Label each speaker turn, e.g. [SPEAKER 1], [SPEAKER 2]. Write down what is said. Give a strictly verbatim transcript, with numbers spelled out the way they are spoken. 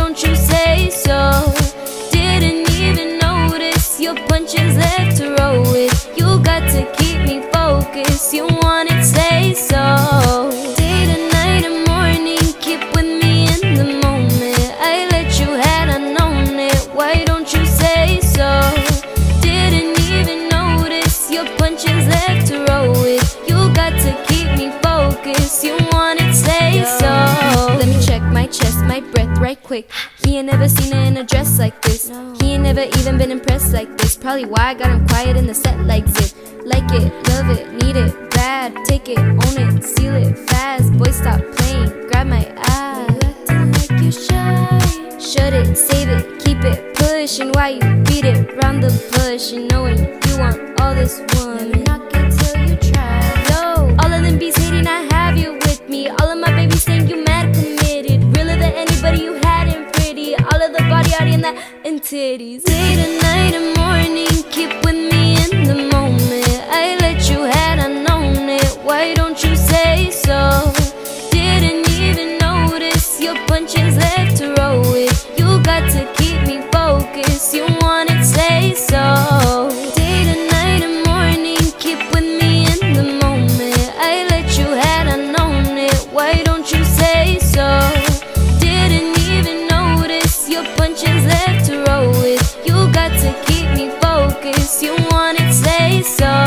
[SPEAKER 1] don't you say so? Didn't even notice your punches left to roll with. You got to keep me focused, you want it, say so. Day to night and morning, keep with me in the moment. I let you had I known it, why don't you say so? Didn't even notice your punches left to roll with. You got to keep me focused, you want it, say so. Let me check my chest, my breath right quick. He ain't never seen her in a dress like this. He ain't never even been impressed like this. Probably why I got him quiet in the set like zip. Like it, love it, need it, bad. Take it, own it, seal it, fast. Boy, stop playing, grab my eye. You acting like you shy. Shut it, save it, keep it pushing. Why you beat it round the bush? And knowing you want all this one. Never knock it till you try. Yo, all of them bees hating, I have you with me. All of my babies saying you mad committed. Realer than anybody you had and pretty. All of the body out in that and titties. Day to night and morning, keep with me in the moment. I let you had I known it, why don't you say so? Didn't even notice your punches left to roll with. You got to keep me focused, you want it, say so. Day to night and morning, keep with me in the moment. I let you had I known it, why don't you say so? Didn't even notice your punches left to roll with. You got to keep me focused, you want it, say so.